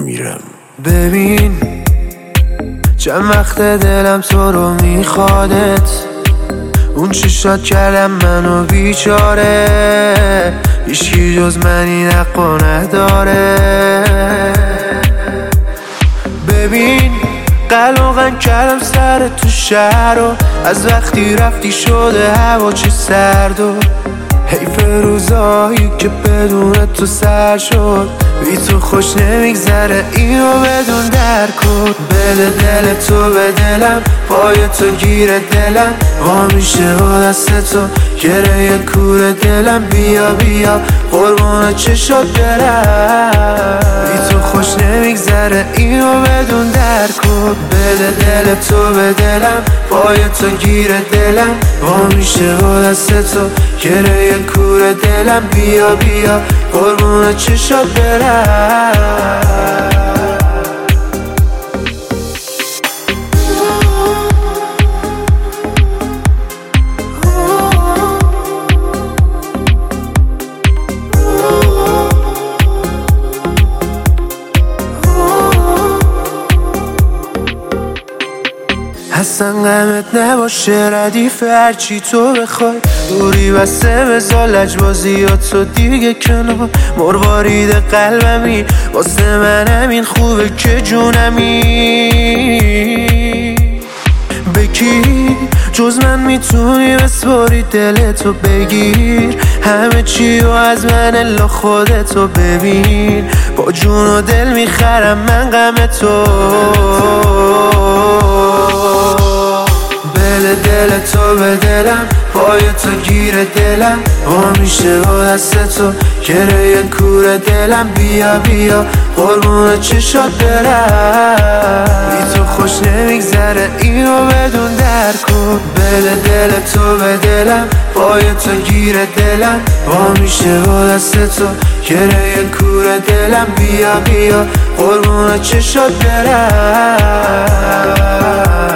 میرم. ببین چند وقت دلم تو رو میخوادت، اون چشات کردم منو بیچاره، هیچکی جز منی حق و نداره. ببین قلقن کردم سر تو شهر و از وقتی رفتی شده هوا چه سرد و حیف روزایی که بدون تو سر شد، بی تو خوش نمیگذره اینو بدون درک کن. بده دل تو به دلم، پای تو گیر دلم، وا میشه با دست تو گره کور دلم. بیا بیا قربون چشات برم، بی تو خوش نمیگذره اینو بدون درک کن. بده دل تو به دلم، پای تو گیر دلم، وا میشه با دست تو گره کور دلم. بیا بیا قربون چشات برم. اصلا غمت نباشه ردیف هرچی تو بخوای، دوری بسته بذار لجبازیاتو دیگه کنار. مروارید قلبمی واسه من همین خوبه که جونمی. به کی جز من میتونی بسپاری دلتو بگیر، همه چی رو از من الا خودتو ببین. با جون و دل میخرم من غم تو، بده دل تو به دلم، پای تو گیر دلم، وا میشه با دست تو گره کور دلم. بیا بیا قربون چشات برم، بی تو خوش نمیگذره اینو بدون درک کن. بده دل تو به دلم، پای تو گیر دلم، وا میشه با دست تو گره کور دلم. بیا بیا قربون چشات برم.